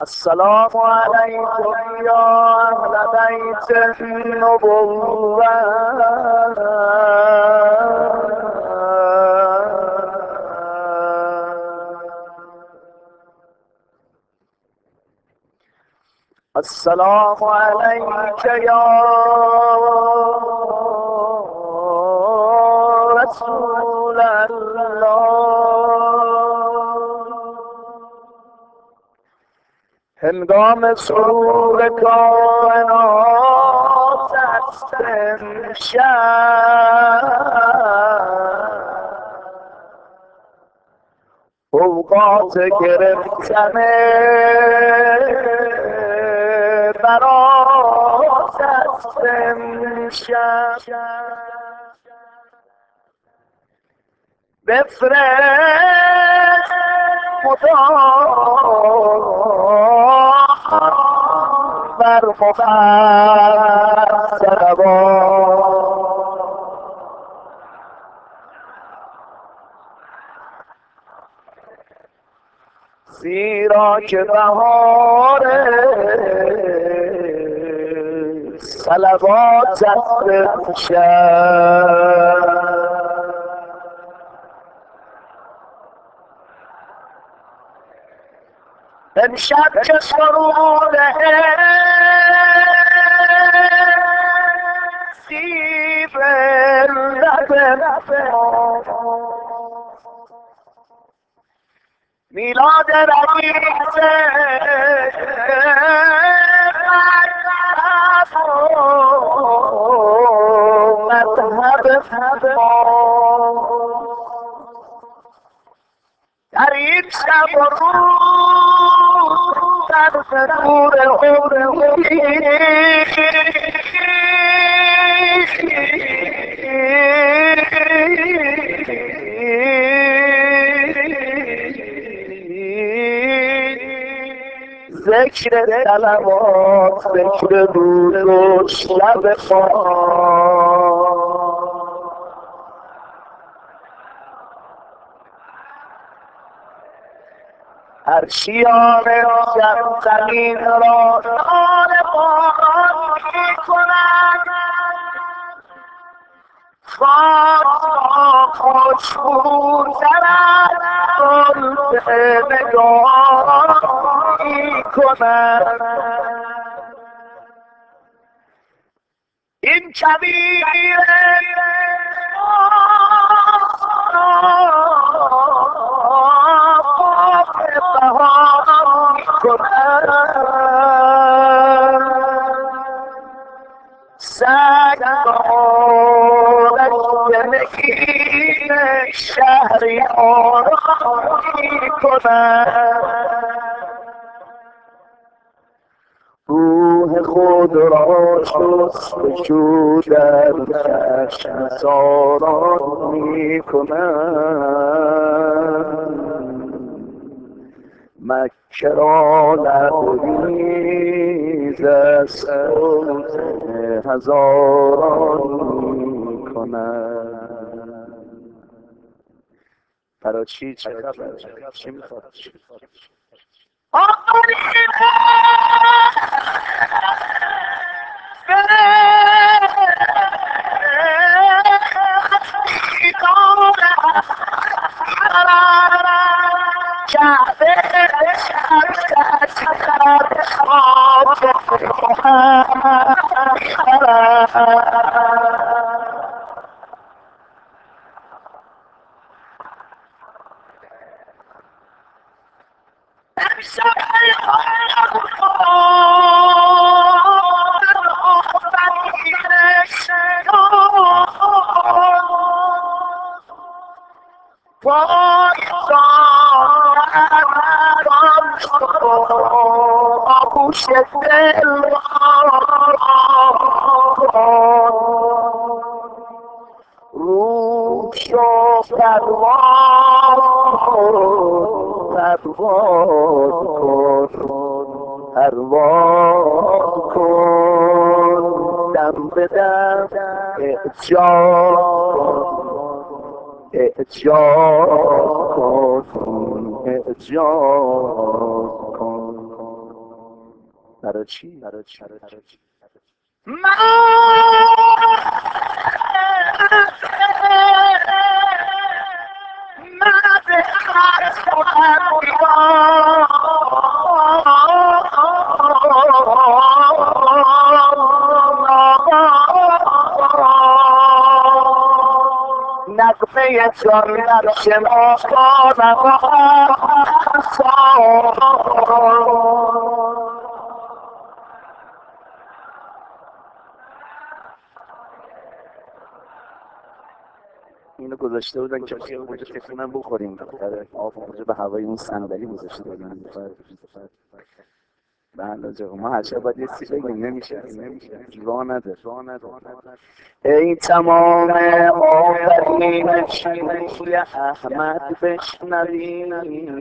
السلام عليكم يا أهل بيت النبوة. السلام عليك يا رسول الله. هنگام سرور کائنات است امشب، اوقات گرفتن برات است امشب. بفرست خدا بر محمد صلوات، زیرا که بهار صلوات است امشب. امشب که سرود زیب لب میلاد رئیس مذهب در این شب و روز در نور ذکر صلوات، ذکر روز و شب خواب، عرشیان شب زمین را نال باران می کنند، خاک را خوشبوتر از زلف نگاران می کنند. این کبیر بهار می کنند، سگ بارش به نگین شهریاران می کنند. روح خود را شستشو در چشم ساران می کنند، مکه را لبریز از صوت هزاران می کنند. برای چی؟ چه خبر؟ چی میخواد؟ آفرین آغوش دل روح شو پرواز کن دم به دم اعجاب کن برای چی؟ برای چی؟ من نقمه جان در شناختانم اینو گذاشته بودن که توی اونجا تکونم بخوریم. آب اونجا به هوای اون صندلی گذاشته بودن. بله ما هر شب باید یه سی بگیم، نمیشه راه نداره. ای تمام آفرینش روی احمد بشنوی،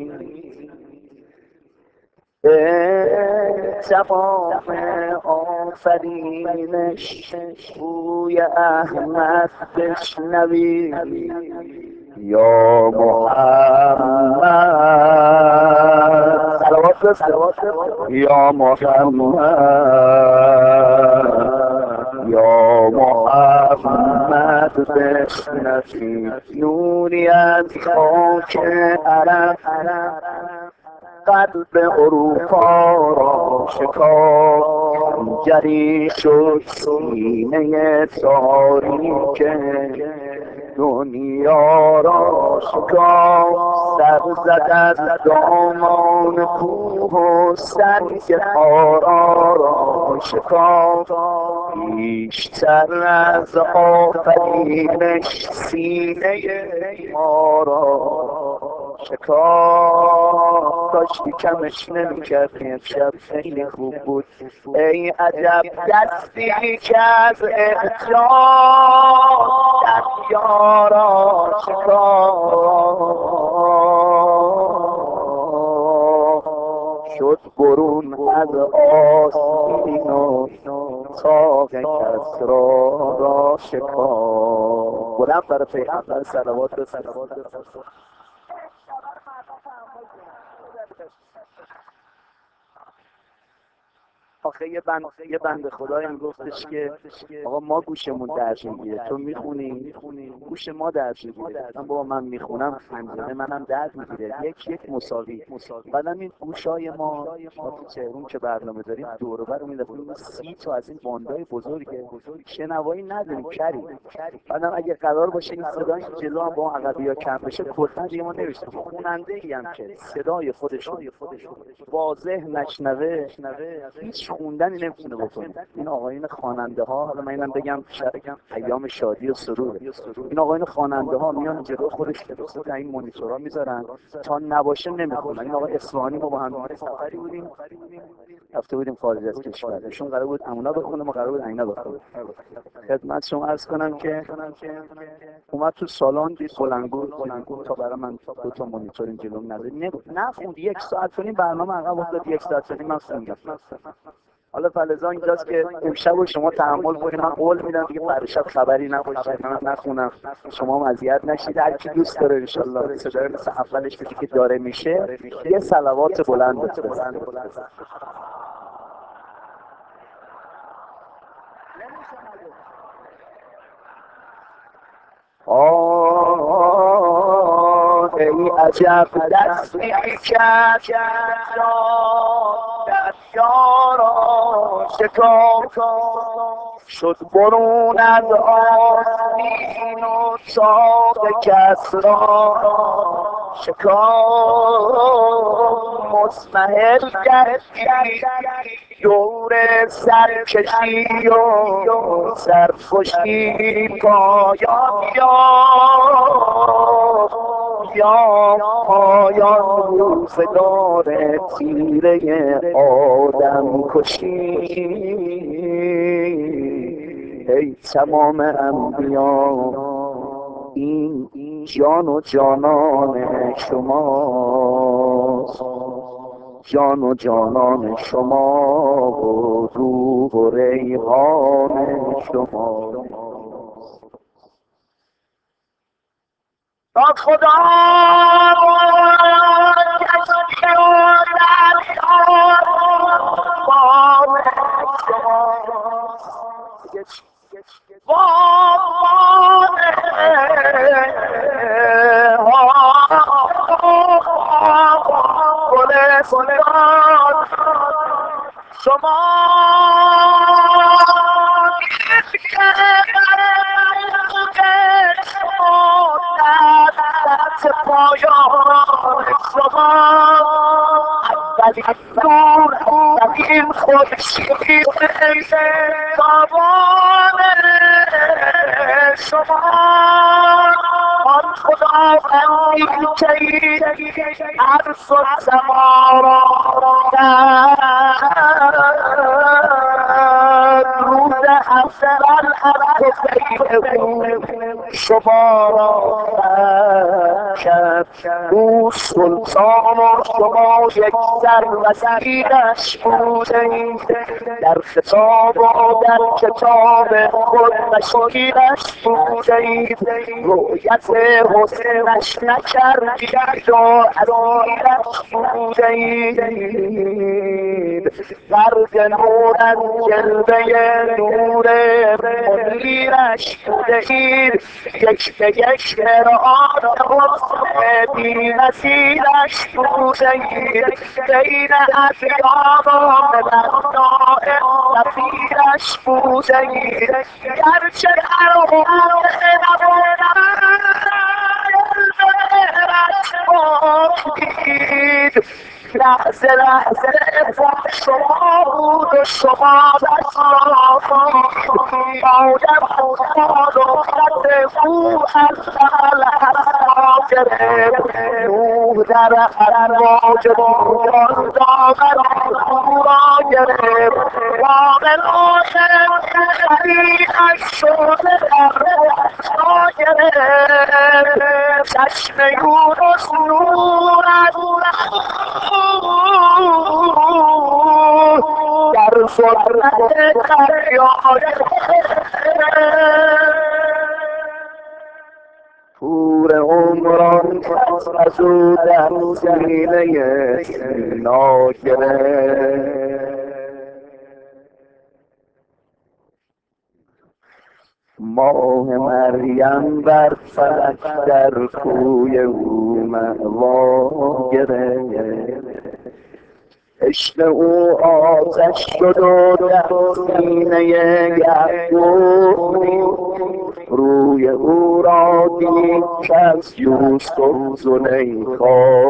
ای تمام آفرینش روی احمد بشنوی، یا محمد صلوات یا محمد یا محمد بشنوی، نوری از خاک عرب قلب اروپا را شکافت، جری شد سینه تاریک دنیا را شکافت، سر زد از دامان کوه و سنگ خارا را شکافت، بیشتر از آفرینش سینه ما را شکافت. کاشکی کمش نمی‌کرد امشب خیلی خوب بود، ای عجب دستی که از احجام دریا را شکافت، شد برون از آستین و طاق کسری را شکافت. بلند برای پیغمبر صلوات بفرست. آخه یه بند خدایی هم گفتش که آقا ما گوشمون درد میگیره، تو میخونی گوش ما درد میگیره. من بابا من میخونم پنجره منم درد میگیره، یک مساوی. بعدم این گوشای ما تو تهران که برنامه داریم دور و بر میلفیم 30 تا از این باندای بزرگه، شنوایی نداریم کریم. بعدم اگه قرار باشه این صدای جلو هم با عقبیا کم بشه کلا دیگه ما نمیشیم. خواننده ای هم که صدای خودش واضح نشنوه هیچ خوندنی نمیتونه بکنه. این آقایون خواننده ها، حالا من اینم بگم شاید ایام شادی و سروره، این آقایون خواننده ها میان جلو خودش درسته این مانیتورها میذارن تا نباشه نمیخونن. این آقا اصفهانی ما با هم سفری بودیم، رفته بودیم خارج از کشور، ایشون قرار بود امونا بخونه، ما قرار بود اینا بخونیم. خدمت شما عرض کنم که اومد تو سالن دید بلندگو تا برای من 2 تا مانیتور این جلوم نخوند. 1 ساعت و نیم برنامه عقب افتاد، 1 ساعت و نیم من خوندم. حالا فلزا اینجاست که امشب رو شما تحمل کنید. من قول میدم دیگه فردا شب خبری نباشه، من نخونم، شما اذیت نشید. هر کی دوست داره ان شاء الله صدای مثل اولش که داره میشه یه صلوات بلند بفرست. ای عجب دستی کرد دریا را شکافت، شد برون از آستین و طاق کسری را شکافت، مضمحل گشتی دور سرکشی و سرخوشی پایان یافت، یا پایان روزگار تیره آدم کشی. ای تمام انبیا این جان و جانان شماست، جان و جانان شما و روح و ریحان شما. با خدا کسی و در با شما پایان شما اولین خورشید تابان شما آن خداوندی که عرض و سما را روز اول شما را کرد او سلطان و شما یک سر وزیرش بودید در خطاب و در کتاب خود مشیرش بودید رؤیت حسنش نکردید و اسیرش بودید برگ نور از جلوه نور منیرش بودید یک به یک قرآن حسن بی نظیرش بودید بین ادیان و ملت‌های نفیرش بودید گرچه هر حقوق نبودید لحظه لحظه شما بود و شما آدم خود و خط او از الحسا گرفت نور در امواج بودان دامن او را گرفت وامل آخر خریخش شده در رخشا گرفت چشم یونس نور از در ظلمت دریای پور عمران از او در سینه سینا گرفت ماه مریم بر فلک در کوی او مأوا گرفت عشق او آتش شد و در سینه یعقوب روی او را دید که از یوسف زلیخا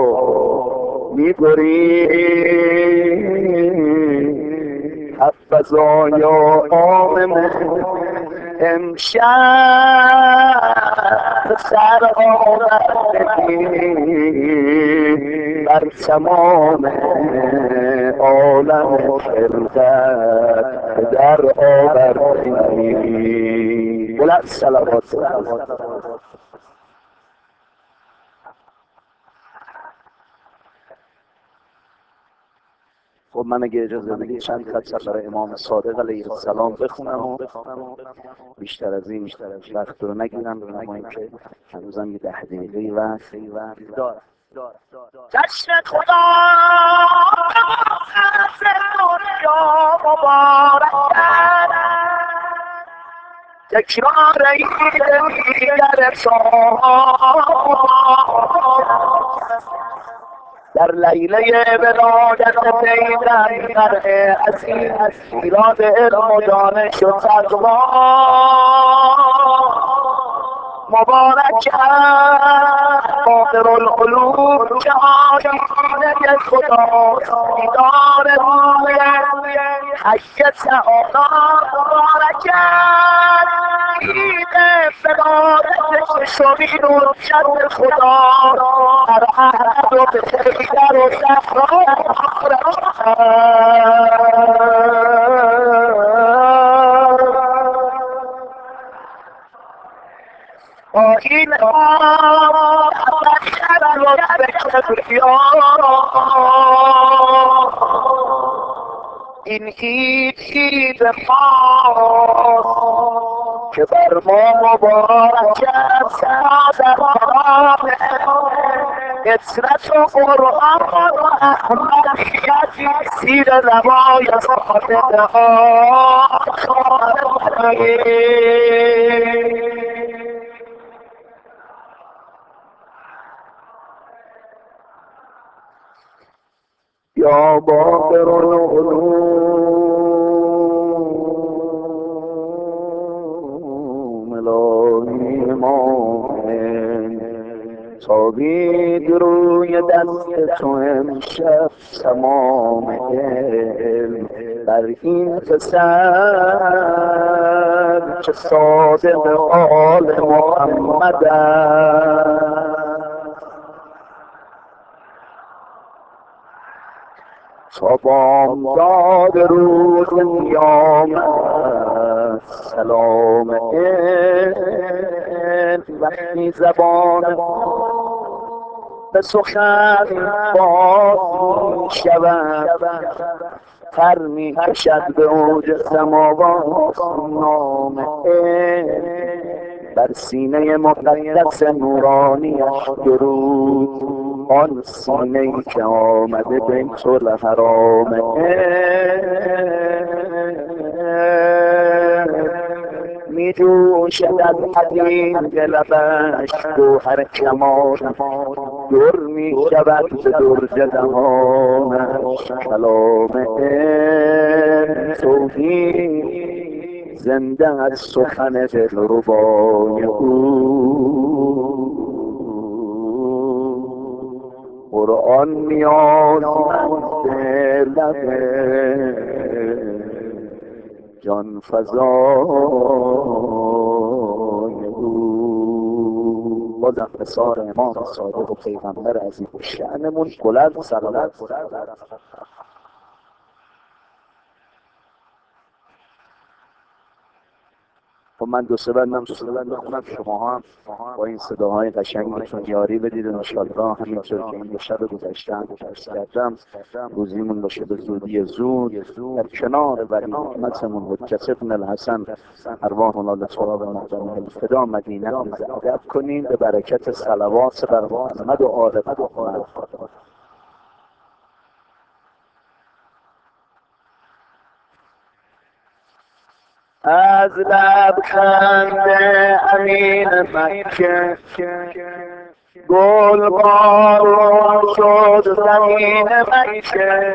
می‌گریخت حبذا یا عالم امشب سر آوردگی بر تمام عالم خلقت در آوردگی بلند صلوات. خب من اگه اجازه بدید چند خط برای امام صادق علیه السلام بخونم و بیشتر از این وقت رو نگیرم بما اینکه هنوزم یه 10 دقیقه وقت دارم. جشن خدا از دنیا مبارک تکرار عید دیگر در لیله ولادت پیغمبر عزیز ایراد علم و دانش و تقوا مبارک قادر القلوب که آیینه خدا دیدار روی حی تعالی مبارک عید ولادت شمین و جد خدا در احد و به خیدر و زهرا این این عید ما که بر ما مبارک است در قرآن اطرت و قرآن و احمدیت زیر روای صادق یا باقر العلوم الهی ماهن تابید روی دست تو امشب تمام علم بر این پسر که صادق آل محمد است. تا بامداد روز قیامت سلام علم وقتی زبان به سخن باز می شود پر می کشد به اوج سماوات نام علم بر سینه مقدس نورانیش درود آن سینه ای که آمده بیت الحرام می جوشد از حدید لبش گوهر کمال در می شود به درج دهانش کلام علم توحید زنده از سخن دلربای او قرآن نیازمند لب جان فزای او. بازم حصار امام صادق و پیغمبر عظیم شأنمون بلند صلوات. خب من دو سه بندم بخونم، شما هم با این صداهای قشنگتون یاری بدید و انشاءالله همینطور که این دو شب گذشته هم درس کردم روزیمون باشه به زودی زود در کنار ولی حکمتمون حجت ابن الحسن ارواحنا لتراب مقدم الفدا مدینه ادب کنیم به برکت صلوات بر محمد و آل محمد. از لبخند امین مکه گل بارون شد زمین مکه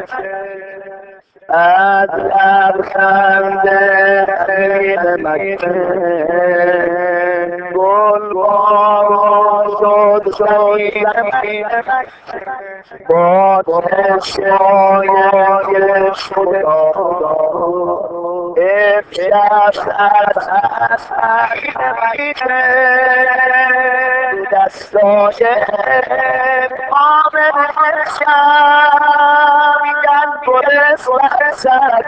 از لبخند امین مکه گل بارون شد زمین مکه با چشمای خدا افشفت از مکه دستای آمد میگن برس وقت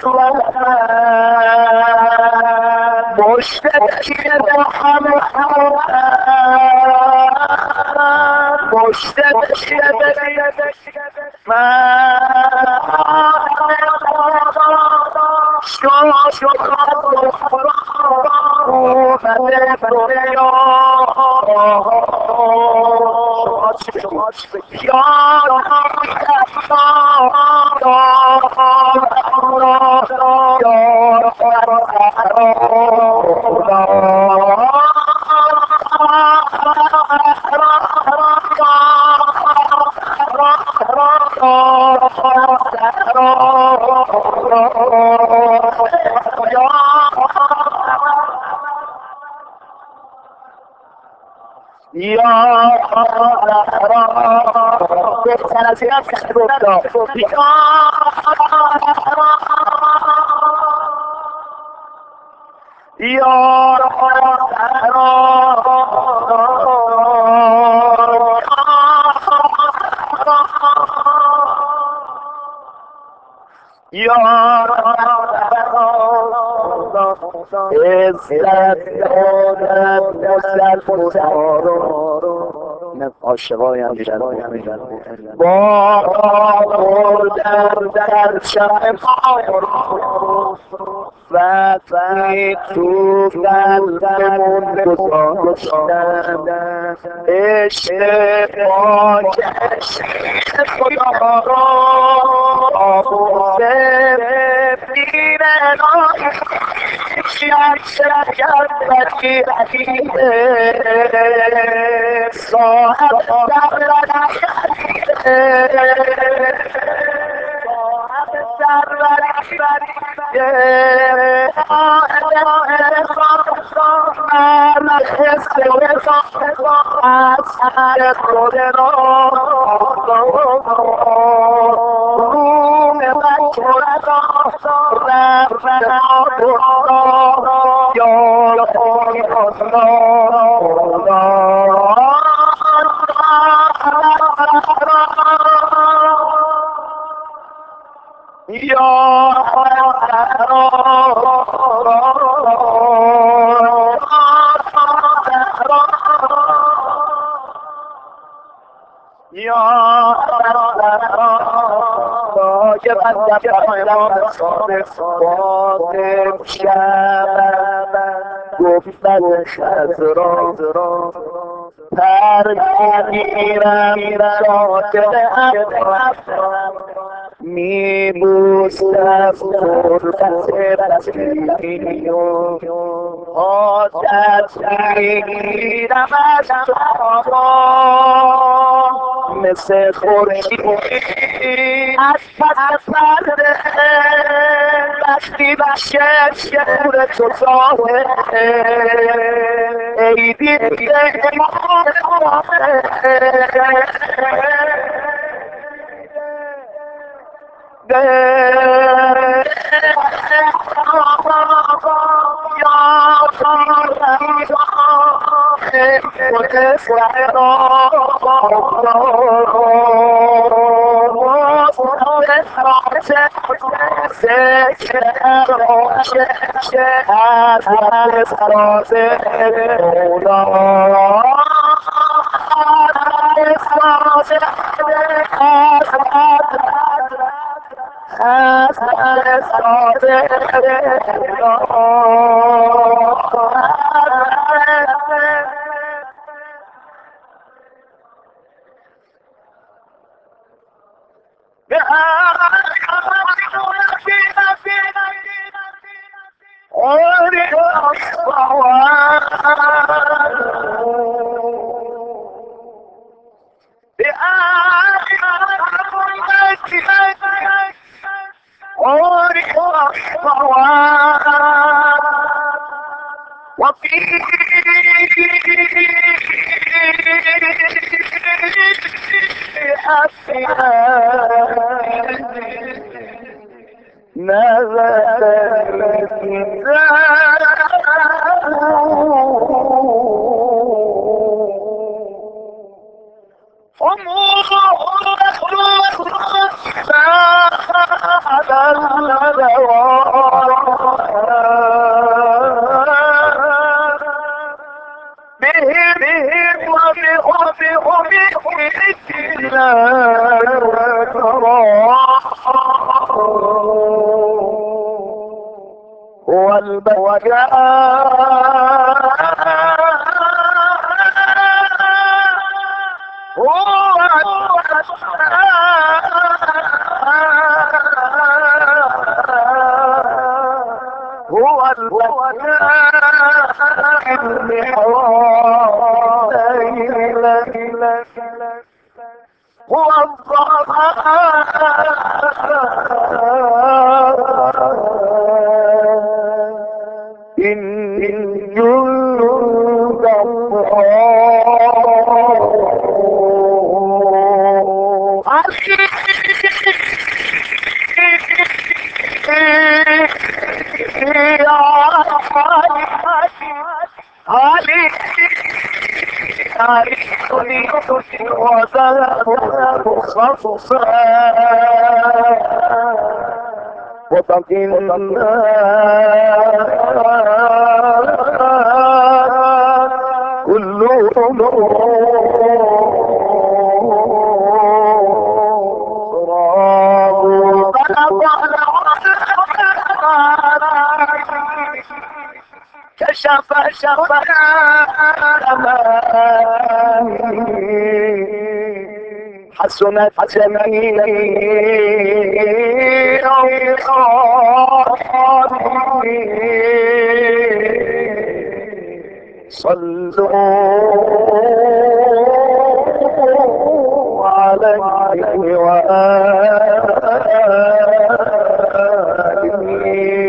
مشتکی محمد مشتکی عاشقای همیشه با آوردن در شب وقتی تو قلبمون گذاشتن عشق پاک خدا را آموزه دین الهی گفتن خزران پر میگیرم ساکن میبوسم فرقت رفیقی عادت میگیرم از مثل خورشید از پس فرده وقتی بشه شور تو ظاهره ای دیده حسنت جميع صلوا عليه وآله